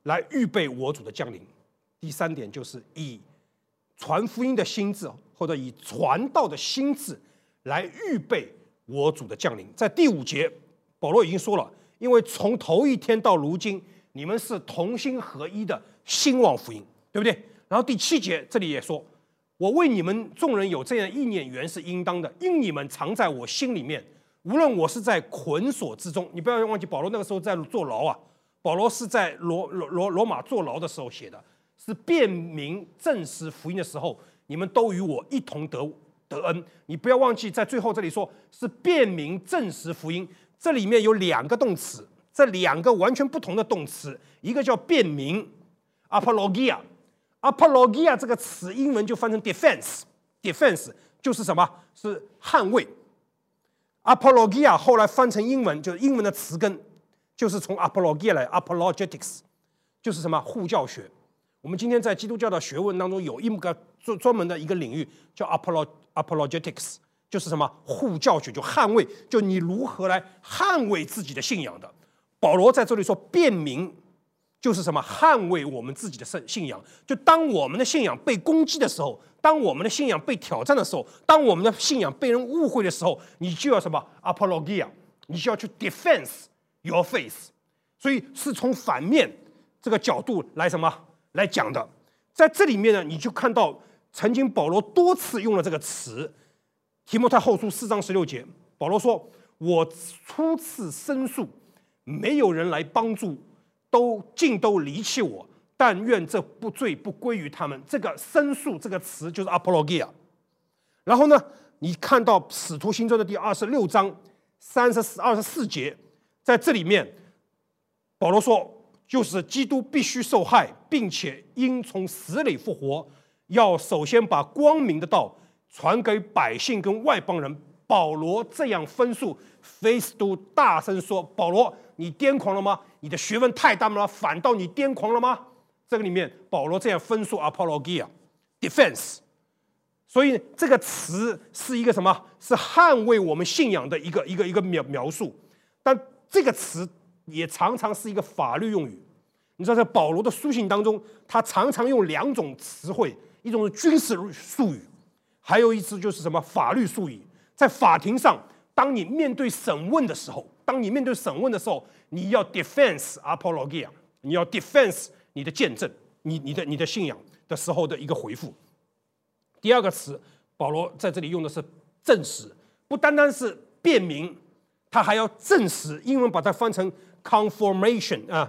来预备我主的降临。第三点就是以传福音的心志，或者以传道的心志来预备我主的降临。在第五节，保罗已经说了，因为从头一天到如今，你们是同心合一的兴旺福音，对不对？然后第七节这里也说，我为你们众人有这样意念，原是应当的，因你们藏在我心里面，无论我是在捆锁之中。你不要忘记，保罗那个时候在坐牢啊，保罗是在罗罗罗罗马坐牢的时候写的，是辨明证实福音的时候，你们都与我一同得得恩。你不要忘记，在最后这里说是辨明证实福音，这里面有两个动词，这两个完全不同的动词，一个叫辨明 apologia， apologia 这个词英文就翻成 defense， defense 就是什么？是捍卫。apologia 后来翻成英文，就是英文的词根就是从 apologia 来 apologetics， 就是什么？护教学。我们今天在基督教的学问当中有一个专专门的一个领域叫 apologetics， 就是什么？护教学，就捍卫，就你如何来捍卫自己的信仰的。保罗在这里说辨明，就是什么？捍卫我们自己的信仰。就当我们的信仰被攻击的时候，当我们的信仰被挑战的时候，当我们的信仰被人误会的时候，你就要什么 apologia， 你就要去 defense your faith。所以是从反面这个角度来什么来讲的。在这里面呢，你就看到曾经保罗多次用了这个词。提摩太后书四章十六节，保罗说：“我初次申诉，没有人来帮助，都尽都离弃我。但愿这不罪不归于他们。”这个申诉这个词就是 apologia。然后呢，你看到使徒行传的第二十六章三十四、二十四节，在这里面，保罗说，就是基督必须受害，并且应从死里复活，要首先把光明的道传给百姓跟外邦人。保罗这样分述，菲斯都大声说：“保罗，你癫狂了吗？你的学问太大了，反倒你癫狂了吗？”这个里面，保罗这样分述 apologia defense， 所以这个词是一个什么？是捍卫我们信仰的一个一个一个描描述。但这个词也常常是一个法律用语。你知道，在保罗的书信当中，他常常用两种词汇，一种是军事术语，还有一次就是什么法律术语。在法庭上，当你面对审问的时候，当你面对审问的时候，你要 defense apologia， 你要 defense 你的见证，你你的你的信仰的时候的一个回复。第二个词，保罗在这里用的是证实，不单单是辨明，他还要证实。英文把它翻成 confirmation 啊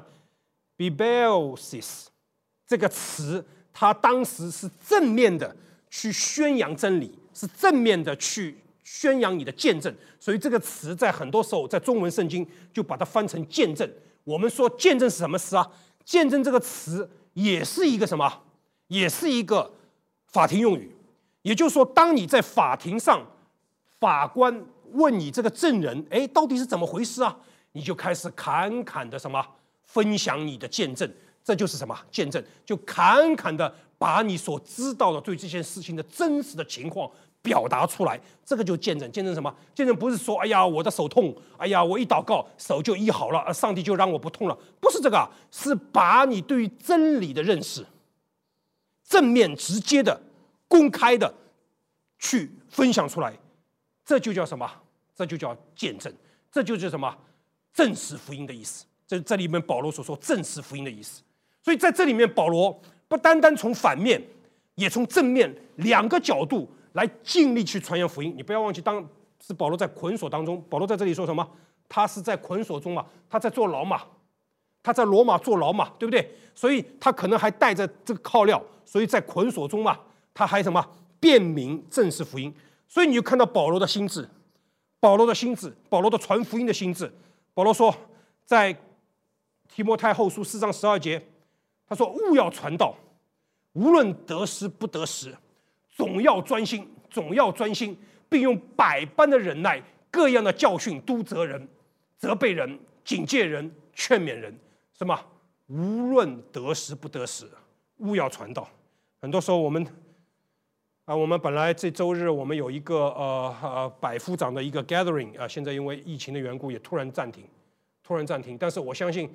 ，bibelsis 这个词，他当时是正面的去宣扬真理，是正面的去宣扬你的见证。所以这个词在很多时候在中文圣经就把它翻成见证。我们说见证是什么词啊？见证这个词也是一个什么？也是一个法庭用语。也就是说，当你在法庭上，法官问你这个证人，哎，到底是怎么回事啊？你就开始侃侃的什么分享你的见证，这就是什么见证？就侃侃的把你所知道的对这件事情的真实的情况表达出来，这个就见证。见证什么？见证不是说，哎呀，我的手痛，哎呀，我一祷告手就医好了，上帝就让我不痛了，不是这个，是把你对于真理的认识，正面、直接的、公开的去分享出来，这就叫什么？这就叫见证，这就叫什么？证实福音的意思。这这里面保罗所说证实福音的意思。所以在这里面，保罗不单单从反面，也从正面两个角度来尽力去传扬福音。你不要忘记，当是保罗在捆锁当中，保罗在这里说什么？他是在捆锁中嘛，他在坐牢嘛，他在罗马坐牢嘛，对不对？所以他可能还带着这个靠料，所以在捆锁中嘛，他还什么辨明证实福音。所以你就看到保罗的心志，保罗的心志，保罗的传福音的心志。保罗说，在提摩太后书四章十二节，他说：“务要传道，无论得时不得时，总要专心，总要专心，并用百般的忍耐，各样的教训督责人、责备人、警戒人、劝勉人。什么？无论得时不得时，务要传道。”很多时候我们啊，我们本来这周日我们有一个呃呃百夫长的一个 gathering 啊，现在因为疫情的缘故也突然暂停，突然暂停。但是我相信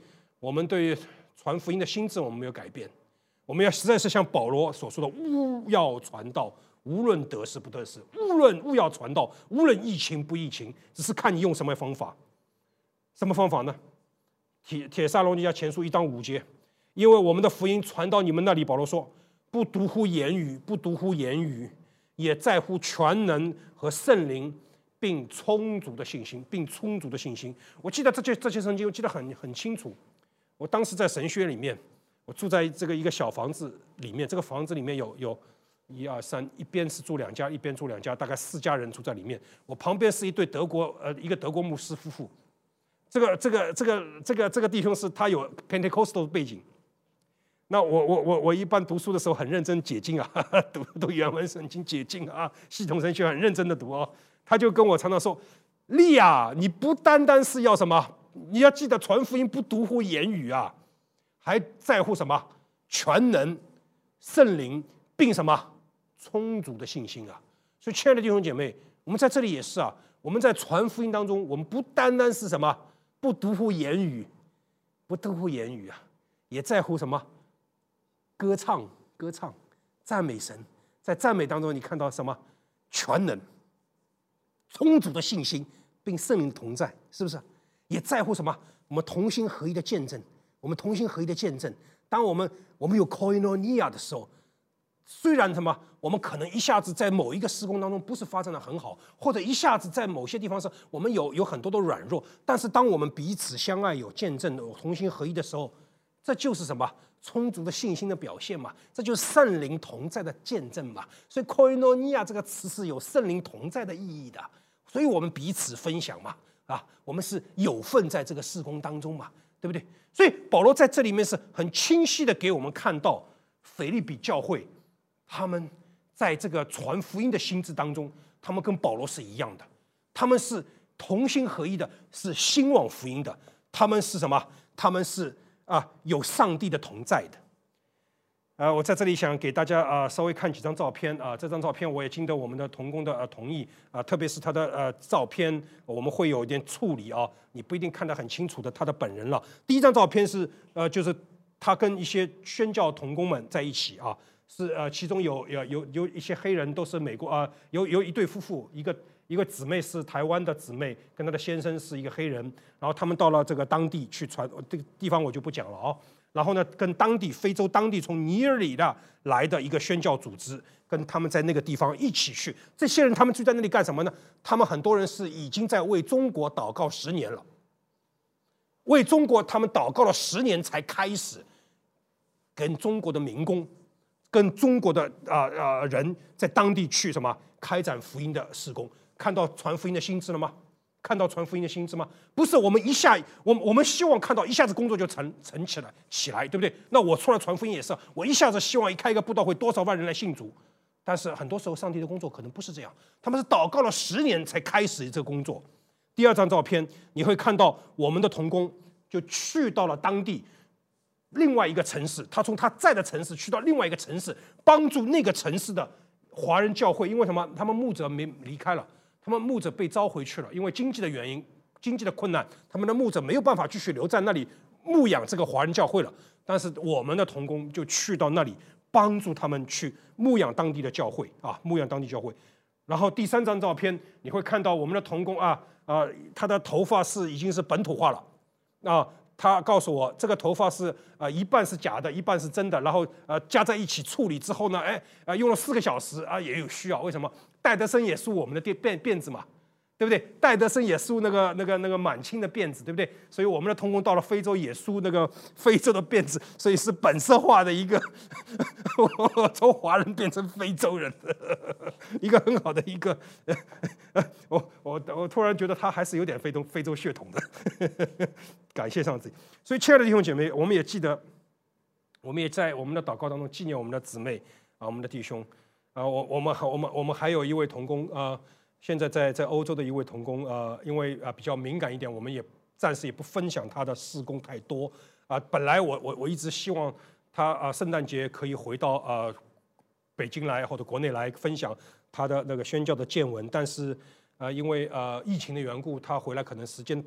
我们对传福音的心智我们没有改变，我们要实在是像保罗所说的，务要传道，无论得失不得失，无论务要传道，无论疫情不疫情，只是看你用什么方法。什么方法呢？铁铁撒罗尼迦前书一章五节，因为我们的福音传到你们那里，保罗说，不独乎言语，不独乎言语，也在乎全能和圣灵，并充足的信心，并充足的信心。我记得这些这些圣经，我记得很很清楚。我当时在神学里面，我住在这个一个小房子里面，这个房子里面有有一二三，一边是住两家，一边住两家，大概四家人住在里面。我旁边是一对德国呃一个德国牧师夫妇。这个这个这个这个这个弟兄是他有 Pentecostal 背景。那我我我我一般读书的时候很认真解经啊，呵呵读读原文圣经解经啊，系统神学很认真的读哦。他就跟我常常说，利亚，你不单单是要什么，你要记得传福音不独乎言语啊，还在乎什么全能、圣灵，并什么充足的信心啊。所以亲爱的弟兄姐妹，我们在这里也是啊，我们在传福音当中，我们不单单是什么不独乎言语，不独乎言语啊，也在乎什么歌唱、歌唱、赞美神。在赞美当中，你看到什么全能、充足的信心，并圣灵同在，是不是？也在乎什么？我们同心合一的见证。我们同心合一的见证。当我们我们有 koinonia 的时候，虽然什么，我们可能一下子在某一个事工当中不是发展的很好，或者一下子在某些地方上我们有有很多的软弱，但是当我们彼此相爱、有见证、有同心合一的时候，这就是什么？充足的信心的表现嘛，这就是圣灵同在的见证嘛。所以 koinonia 这个词是有圣灵同在的意义的，所以我们彼此分享嘛，啊，我们是有份在这个事工当中嘛，对不对？所以保罗在这里面是很清晰的给我们看到，腓立比教会他们在这个传福音的心智当中，他们跟保罗是一样的，他们是同心合一的，是兴旺福音的，他们是什么？他们是啊，有上帝的同在的。呃，我在这里想给大家啊、呃、稍微看几张照片啊、呃，这张照片我也经得我们的同工的呃同意啊、呃，特别是他的呃照片，我们会有一点处理啊，你不一定看得很清楚的他的本人了。第一张照片是呃，就是他跟一些宣教同工们在一起啊，是呃，其中有有有有一些黑人都是美国啊、呃，有有一对夫妇，一个一个姊妹是台湾的姊妹，跟她的先生是一个黑人，然后他们到了这个当地去传，这个地方我就不讲了啊。然后呢，跟当地非洲当地从尼日利亚来的一个宣教组织，跟他们在那个地方一起去。这些人他们就在那里干什么呢？他们很多人是已经在为中国祷告十年了，为中国他们祷告了十年才开始跟中国的民工、跟中国的啊啊、呃、人在当地去什么开展福音的事工。看到传福音的心智了吗？看到传福音的心智吗？不是我们一下，我们我们希望看到一下子工作就成成起来起来，对不对？那我出来传福音也是，我一下子希望一开一个布道会，多少万人来信主。但是很多时候，上帝的工作可能不是这样，他们是祷告了十年才开始这个工作。第二张照片，你会看到我们的同工就去到了当地另外一个城市，他从他在的城市去到另外一个城市，帮助那个城市的华人教会。因为什么？他们牧者没离开了。他们牧者被召回去了，因为经济的原因、经济的困难，他们的牧者没有办法继续留在那里牧养这个华人教会了。但是我们的同工就去到那里，帮助他们去牧养当地的教会啊，牧养当地教会。然后第三张照片，你会看到我们的同工啊啊、呃，他的头发是已经是本土化了啊。他告诉我，这个头发是呃一半是假的，一半是真的，然后呃加在一起处理之后呢，哎呃用了四个小时啊，也有需要。为什么？戴德生也梳我们的辫辫子嘛，对不对？戴德生也梳那个那个那个满清的辫子，对不对？所以我们的同工到了非洲也梳那个非洲的辫子，所以是本色化的一个从华人变成非洲人的一个很好的一个。我我我突然觉得他还是有点非洲非洲血统的，感谢上帝。所以亲爱的弟兄姐妹，我们也记得，我们也在我们的祷告当中纪念我们的姊妹啊，我们的弟兄。啊，我我们我们我们还有一位同工啊、呃，现在在在欧洲的一位同工啊、呃，因为啊、呃、比较敏感一点，我们也暂时也不分享他的事工太多啊、呃。本来我我我一直希望他啊、呃、圣诞节可以回到呃北京来或者国内来分享他的那个宣教的见闻，但是啊、呃、因为呃疫情的缘故，他回来可能时间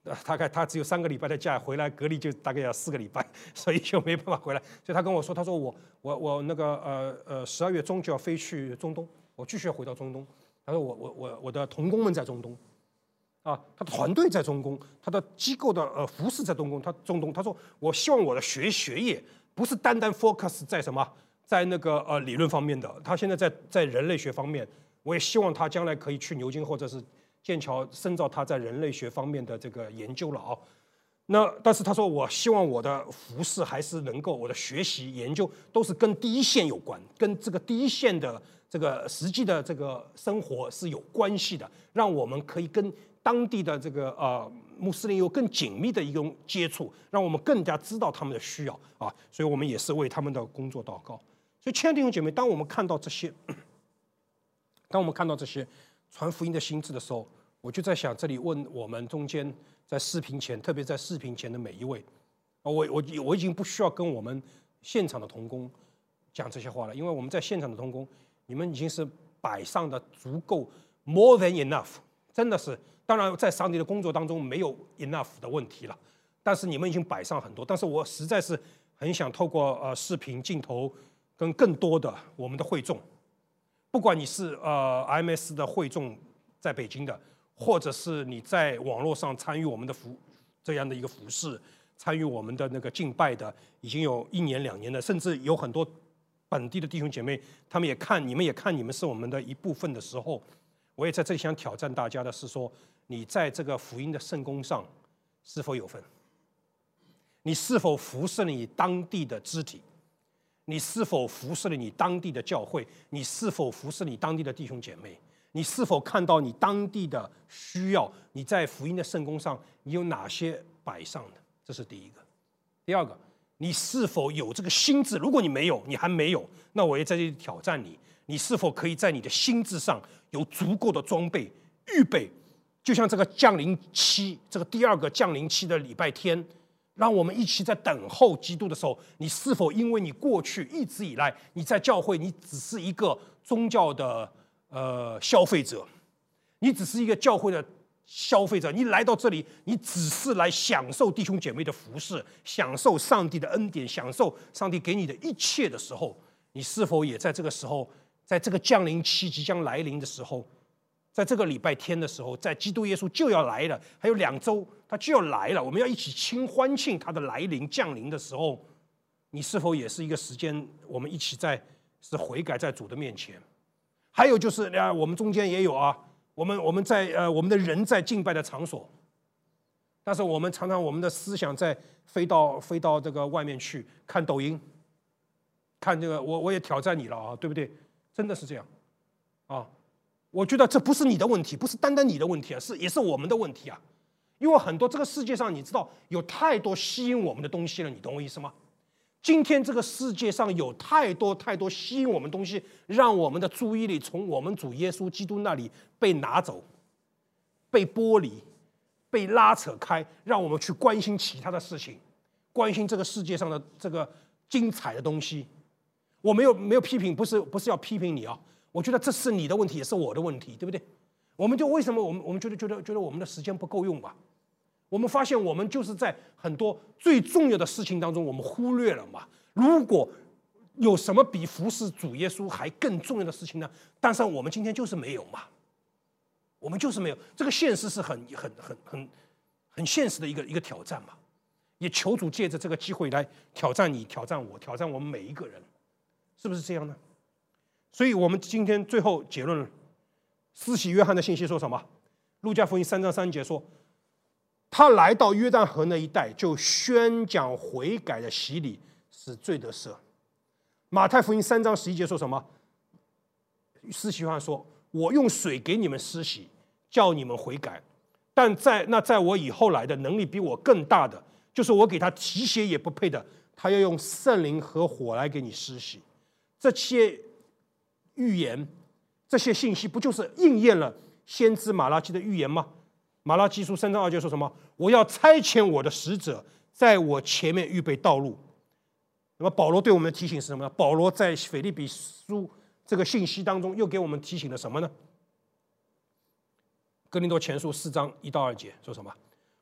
呃，大概他只有三个礼拜的假，回来隔离就大概要四个礼拜，所以就没办法回来。所以他跟我说，他说我我我那个呃呃十二月中就要飞去中东，我继续要回到中东。他说我我我我的同工们在中东，啊，他的团队在中东，他的机构的呃服饰在中东，他中东。他说我希望我的学学业不是单单 focus 在什么，在那个呃理论方面的，他现在在在人类学方面，我也希望他将来可以去牛津或者是剑桥深造他在人类学方面的这个研究了啊。那但是他说，我希望我的服饰还是能够，我的学习研究都是跟第一线有关，跟这个第一线的这个实际的这个生活是有关系的，让我们可以跟当地的这个呃穆斯林有更紧密的一种接触，让我们更加知道他们的需要啊。所以我们也是为他们的工作祷告。所以亲爱的弟兄姐妹，当我们看到这些，当我们看到这些传福音的心智的时候，我就在想，这里问我们中间在视频前，特别在视频前的每一位，我我我已经不需要跟我们现场的同工讲这些话了，因为我们在现场的同工，你们已经是摆上的足够 more than enough， 真的是。当然，在上帝的工作当中没有 enough 的问题了，但是你们已经摆上很多。但是我实在是很想透过呃视频镜头跟更多的我们的会众。不管你是呃 I M S 的会众在北京的，或者是你在网络上参与我们的服这样的一个服饰，参与我们的那个敬拜的，已经有一年两年的，甚至有很多本地的弟兄姐妹，他们也看你们也看你们是我们的一部分的时候，我也在这里想挑战大家的是说，你在这个福音的圣工上是否有份？你是否服侍了你当地的肢体？你是否服侍了你当地的教会？你是否服侍你当地的弟兄姐妹？你是否看到你当地的需要？你在福音的圣工上，你有哪些摆上的？这是第一个。第二个，你是否有这个心智？如果你没有，你还没有，那我也在这里挑战你：你是否可以在你的心智上有足够的装备预备？就像这个降临期，这个第二个降临期的礼拜天。让我们一起在等候基督的时候，你是否因为你过去一直以来你在教会，你只是一个宗教的呃消费者，你只是一个教会的消费者，你来到这里，你只是来享受弟兄姐妹的服侍，享受上帝的恩典，享受上帝给你的一切的时候，你是否也在这个时候，在这个降临期即将来临的时候，在这个礼拜天的时候，在基督耶稣就要来了，还有两周他就要来了，我们要一起庆欢庆他的来临降临的时候，你是否也是一个时间，我们一起在是悔改在主的面前？还有就是啊，我们中间也有啊，我们我们在呃我们的人在敬拜的场所，但是我们常常我们的思想在飞到飞到这个外面去看抖音，看这个我我也挑战你了啊，对不对？真的是这样啊。我觉得这不是你的问题，不是单单你的问题啊，是也是我们的问题啊。因为很多这个世界上，你知道有太多吸引我们的东西了，你懂我意思吗？今天这个世界上有太多太多吸引我们的东西，让我们的注意力从我们主耶稣基督那里被拿走、被剥离、被拉扯开，让我们去关心其他的事情，关心这个世界上的这个精彩的东西。我没有没有批评，不是不是要批评你啊。我觉得这是你的问题，也是我的问题，对不对？我们就为什么我们我们觉得觉得觉得我们的时间不够用吧？我们发现我们就是在很多最重要的事情当中，我们忽略了嘛。如果有什么比服侍主耶稣还更重要的事情呢？但是我们今天就是没有嘛，我们就是没有。这个现实是很很很很很现实的一个一个挑战嘛。也求主借着这个机会来挑战你、挑战我、挑战我们每一个人，是不是这样呢？所以我们今天最后结论，施洗约翰的信息说什么？路加福音三章三节说，他来到约旦河那一带，就宣讲悔改的洗礼，使罪得赦。马太福音三章十一节说什么？施洗约翰说，我用水给你们施洗，叫你们悔改，但在那在我以后来的能力比我更大的，就是我给他提鞋也不配的，他要用圣灵和火来给你施洗。这些预言，这些信息不就是应验了先知马拉基的预言吗？马拉基书三章二节说什么？我要差遣我的使者在我前面预备道路。那么保罗对我们的提醒是什么呢？保罗在腓立比书这个信息当中又给我们提醒了什么呢？哥林多前书四章一到二节说什么？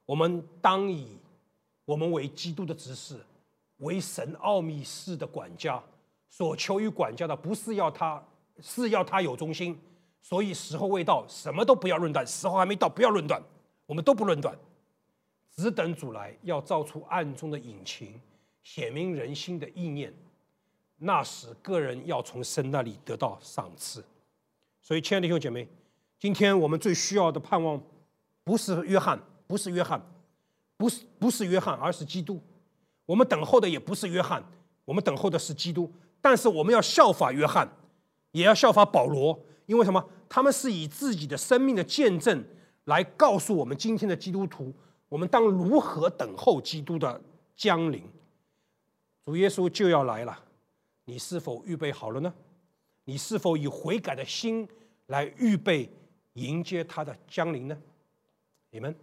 我们当以我们为基督的执事，为神奥秘事的管家，所求于管家的不是要他，是要他有忠心。所以时候未到，什么都不要论断，时候还没到，不要论断，我们都不论断，只等主来，要照出暗中的隐情，显明人心的意念。那时个人要从神那里得到赏赐。所以亲爱的弟兄姐妹，今天我们最需要的盼望不是约翰，不是约翰，不是不是约翰，而是基督。我们等候的也不是约翰，我们等候的是基督。但是我们要效法约翰，也要效法保罗，因为什么？他们是以自己的生命的见证来告诉我们今天的基督徒，我们当如何等候基督的降临。主耶稣就要来了，你是否预备好了呢？你是否以悔改的心来预备迎接他的降临呢？你们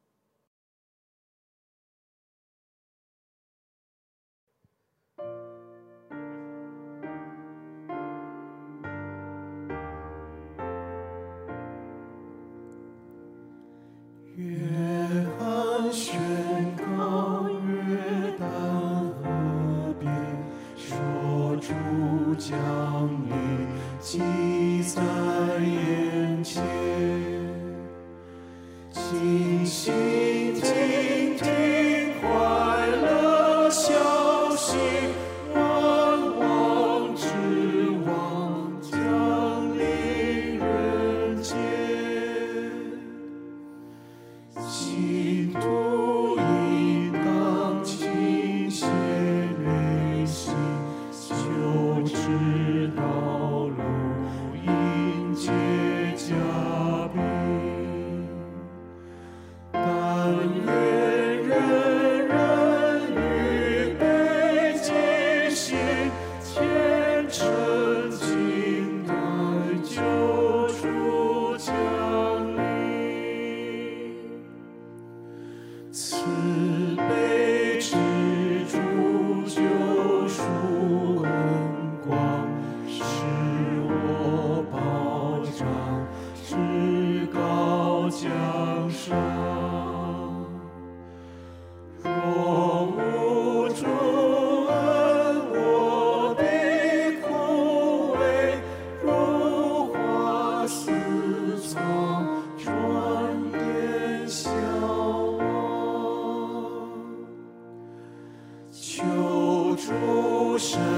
约翰宣告约旦河边，说主降临即在眼前，请心静听快乐消息，万王之王降临人间。基督应当倾泻内心，就知道路迎接嘉宾。但愿人人预备尽心，虔诚静待救主降临。慈悲之主救赎恩光，是我保障，至高奖赏。若无主恩，我必枯萎，如花似草，转眼消亡。求主神